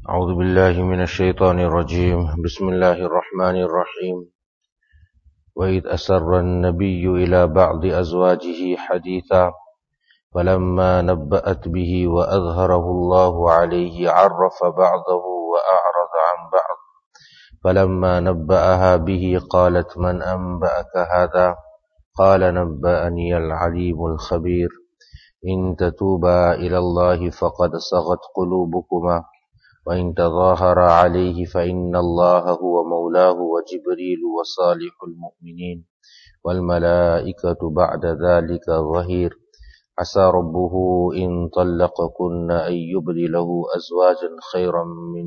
أعوذ بالله من الشيطان الرجيم بسم الله الرحمن الرحيم وإذ أسر النبي إلى بعض أزواجه حديثا فلما نبأت به وأظهره الله عليه عرف بعضه وأعرض عن بعض فلما نبأها به قالت من أنبأك هذا قال نبأني العليم الخبير إن تتوبا إلى الله فقد صغت قلوبكما وإن تظاهر عليه فإن الله هو مولاه وجبريل وصالح المؤمنين والملائكة بعد ذلك ظهير عسى ربه إن طلقكن أن يبدله أزواجا خيرا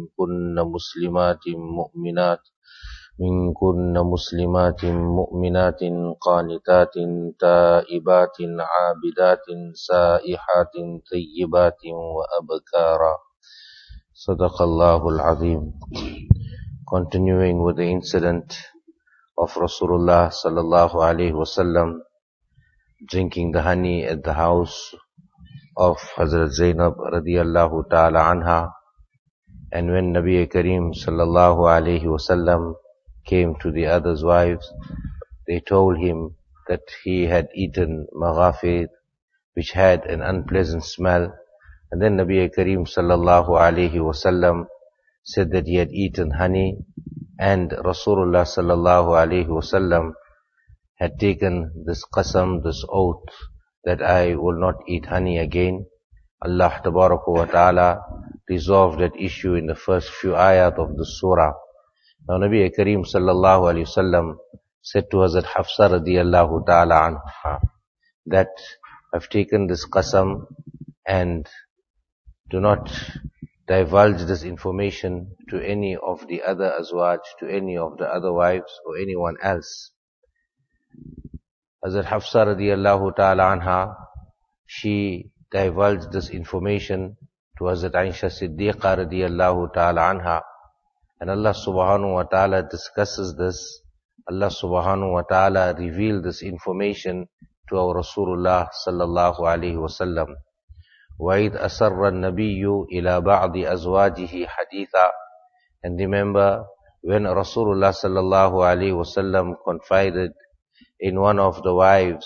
منكن مسلمات مؤمنات قانتات تائبات عابدات سائحات طيبات وأبكارا Sadaqallahul Azim. Continuing with the incident of Rasulullah sallallahu alaihi wasallam drinking the honey at the house of Hazrat Zainab radiyallahu ta'ala anha, and when Nabi Kareem sallallahu alaihi wasallam came to the other's wives, they told him that he had eaten maghafir which had an unpleasant smell. And then Nabi Kareem sallallahu alaihi wasallam said that he had eaten honey, and Rasulullah sallallahu alaihi wasallam had taken this qasam, this oath, that I will not eat honey again. Allah tabaraka wa ta'ala resolved that issue in the first few ayat of the surah. Now Nabi Kareem sallallahu alaihi wasallam said to Hazrat Hafsa radiyallahu ta'ala anha that I've taken this qasam and do not divulge this information to any of the other azwaj, to any of the other wives or anyone else. Hazrat Hafsa radiyallahu ta'ala anha, she divulged this information to Hazrat Aisha Siddiqa radiyallahu ta'ala anha, and Allah subhanahu wa ta'ala discusses this. Allah subhanahu wa ta'ala revealed this information to our Rasulullah sallallahu alayhi wasallam. وَإِذْ أَسَرَّ النَّبِيُّ إِلَى بَعْضِ أَزْوَاجِهِ حَدِيثًا. And remember when Rasulullah sallallahu alaihi wasallam confided in one of the wives,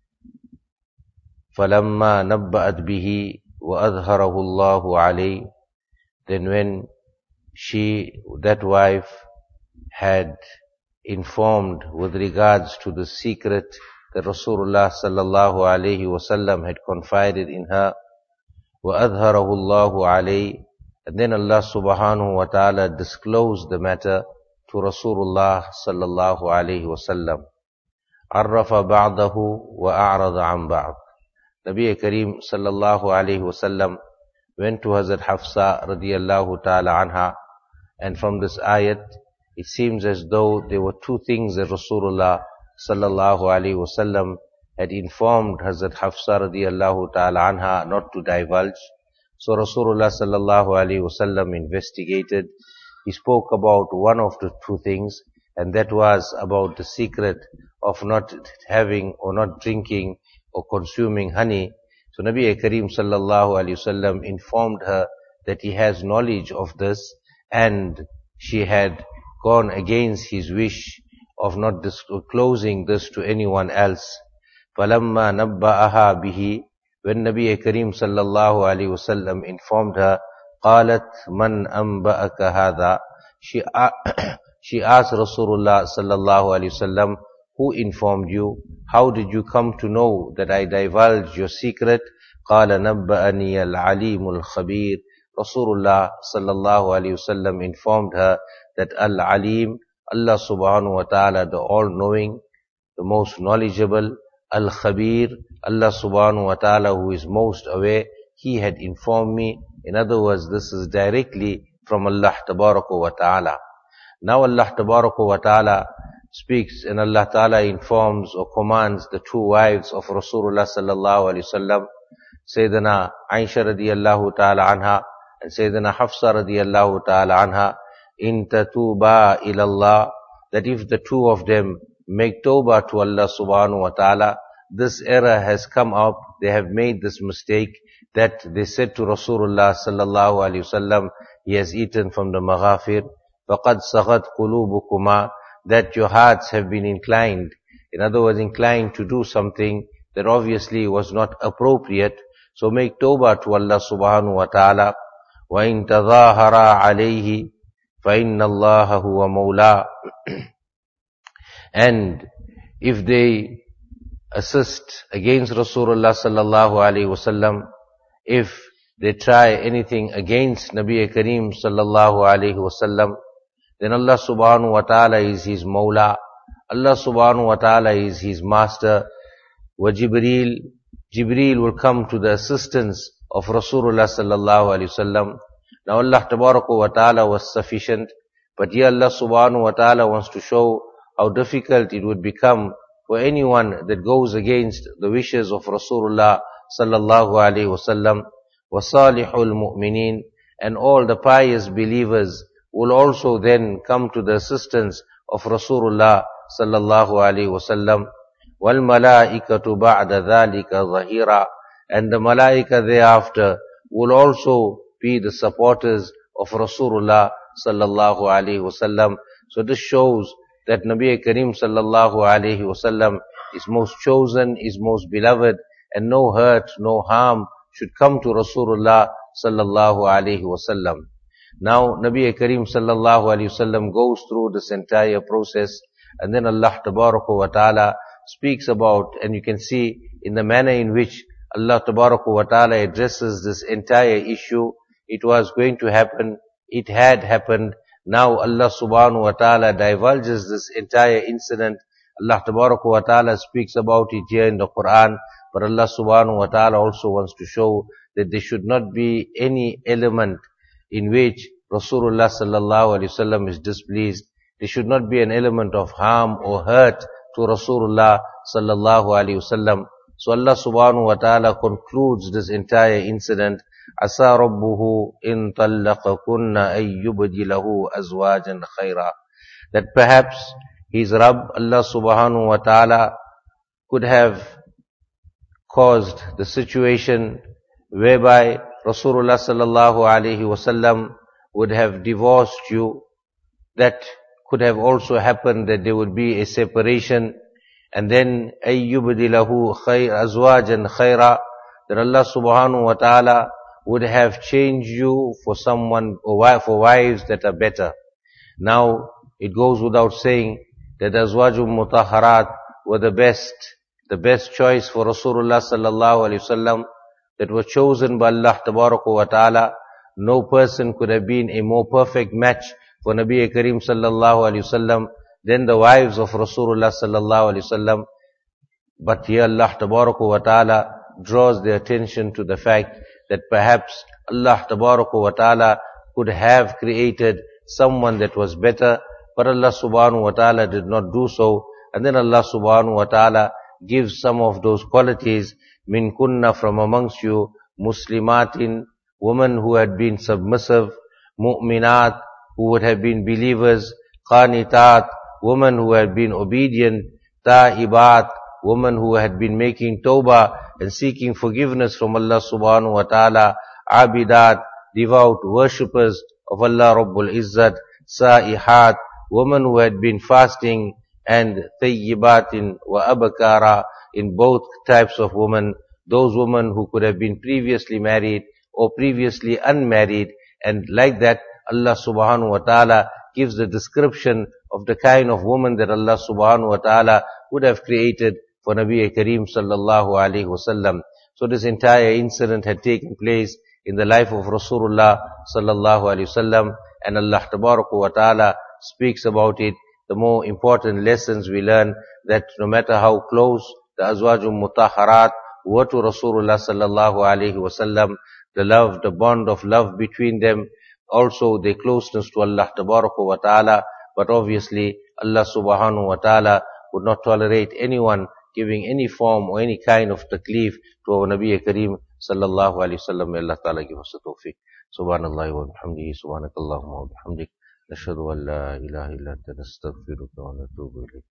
فَلَمَّا نَبَّأَتْ بِهِ وَأَظْهَرَهُ اللَّهُ عَلَيْهِ. Then when that wife had informed with regards to the secret that Rasulullah sallallahu alaihi wasallam had confided in her, وَأَظْهَرَهُ اللَّهُ عَلَيْهِ, and then Allah subhanahu wa ta'ala disclosed the matter to Rasulullah sallallahu alayhi wasallam. عَرَّفَ بَعْضَهُ وَأَعْرَضَ عَنْ بَعْضٍ. Nabi Kareem sallallahu alayhi wasallam went to Hazrat Hafsa radiyallahu ta'ala anha, and from this ayat, it seems as though there were two things that Rasulullah sallallahu alayhi wasallam had informed Hazrat Hafsa radiyallahu ta'ala anha not to divulge. So Rasulullah sallallahu alayhi wasallam investigated. He spoke about one of the two things, and that was about the secret of not having or not drinking or consuming honey. So Nabi Kareem sallallahu alayhi wasallam informed her that he has knowledge of this, and she had gone against his wish of not disclosing this to anyone else. فَلَمَّا نَبَّأَهَا بِهِ. When Nabi Kareem sallallahu alayhi wasallam informed her, قالت من أنبأك هذا. She asked Rasulullah sallallahu alayhi wasallam, who informed you? How did you come to know that I divulged your secret? قال نبأني العليم الخبير. Rasulullah sallallahu alayhi wasallam informed her that Al-Alim, Allah subhanahu wa ta'ala, the all-knowing, the most knowledgeable, Al-Khabir, Allah subhanahu wa ta'ala, who is most aware, He had informed me. In other words, this is directly from Allah tabaraka wa ta'ala. Now Allah tabaraka wa ta'ala speaks, and Allah ta'ala informs or commands the two wives of Rasulullah sallallahu alayhi wasallam, Sayyidina Aisha radiyallahu ta'ala anha and Sayyidina Hafsa radiyallahu ta'ala anha, in tatuba ilallah, that if the two of them make tawbah to Allah subhanahu wa ta'ala, this error has come up, they have made this mistake, that they said to Rasulullah sallallahu alaihi wasallam, he has eaten from the maghafir, faqad saghat qulubukuma, that your hearts have been inclined. In other words, inclined to do something that obviously was not appropriate. So make tawbah to Allah subhanahu wa ta'ala. وَإِن تَظَاهَرَا عَلَيْهِ فَإِنَّ اللَّهَ هُوَ مَوْلَاهُ. And if they assist against Rasulullah sallallahu alaihi wasallam, if they try anything against Nabi Kareem sallallahu alaihi wasallam, then Allah subhanahu wa ta'ala is his Mawla. Allah subhanahu wa ta'ala is his master. Jibreel will come to the assistance of Rasulullah sallallahu alaihi wasallam. Now Allah tabaraka wa ta'ala was sufficient, but here Allah subhanahu wa ta'ala wants to show how difficult it would become for anyone that goes against the wishes of Rasulullah sallallahu alaihi wasallam. Wasalihul mu'minin, and all the pious believers will also then come to the assistance of Rasulullah sallallahu alaihi wasallam. Wal malaikatu ba'da dhalika zahira, and the malaika thereafter will also be the supporters of Rasulullah sallallahu alaihi wasallam. So this shows that Nabi Kareem sallallahu alaihi wasallam is most chosen, is most beloved, and no hurt, no harm should come to Rasulullah sallallahu alaihi wasallam. Now Nabi Kareem sallallahu alaihi wasallam goes through this entire process, and then Allah tabaraka wa ta'ala speaks about, and you can see in the manner in which Allah tabaraka wa ta'ala addresses this entire issue. It was going to happen, it had happened. Now Allah subhanahu wa ta'ala divulges this entire incident. Allah tabaraka wa ta'ala speaks about it here in the Quran, but Allah subhanahu wa ta'ala also wants to show that there should not be any element in which Rasulullah sallallahu alaihi wasallam is displeased. There should not be an element of harm or hurt to Rasulullah sallallahu alaihi wasallam. So Allah subhanahu wa ta'ala concludes this entire incident. Asa rabbuhu in tallaqakunna ay yubdilahu azwajan khaira. That perhaps his Rabb, Allah subhanahu wa ta'ala, could have caused the situation whereby Rasulullah sallallahu alaihi wasallam would have divorced you. That could have also happened, that there would be a separation, and then ayyubdilahu azwajan khaira, that Allah subhanahu wa ta'ala would have changed you for someone, or for wives that are better. Now it goes without saying that azwajul mutahharat were the best choice for Rasulullah sallallahu alaihi wasallam, that was chosen by Allah tabaraka wa ta'ala. No person could have been a more perfect match for Nabi Kareem sallallahu alaihi wasallam than the wives of Rasulullah sallallahu alaihi wasallam. But here Allah tabaraka wa ta'ala draws the attention to the fact that perhaps Allah tabaraka wa ta'ala could have created someone that was better, but Allah subhanahu wa ta'ala did not do so. And then Allah subhanahu wa ta'ala gives some of those qualities, min kunna, from amongst you, muslimatin, women who had been submissive, mu'minat, who would have been believers, qanitat, women who had been obedient, ta'ibat, women who had been making tawbah and seeking forgiveness from Allah subhanahu wa ta'ala, abidat, devout worshippers of Allah Rabbul Izzat, sa'ihat, women who had been fasting, and thayyibatin wa abakara, in both types of women, those women who could have been previously married or previously unmarried, and like that Allah subhanahu wa ta'ala gives the description of the kind of woman that Allah subhanahu wa ta'ala would have created for Nabi Kareem sallallahu alaihi wasallam. So this entire incident had taken place in the life of Rasulullah sallallahu alaihi wasallam, and Allah tabaraka wa ta'ala speaks about it. The more important lessons we learn, that no matter how close the azwajul mutahharat were to Rasulullah sallallahu alaihi wasallam, the love, the bond of love between them, also their closeness to Allah tabaraka wa ta'ala, but obviously Allah subhanahu wa ta'ala would not tolerate anyone giving any form or any kind of taklif to our Nabi Kareem sallallahu alaihi wasallam. May Allah ta'ala give us the tawfiq. Subhanallah wa bihamdihi, subhanakallahumma wa bihamdik, nashhadu an la ilaha illa anta, nastaghfiruka wa natubu ilayk.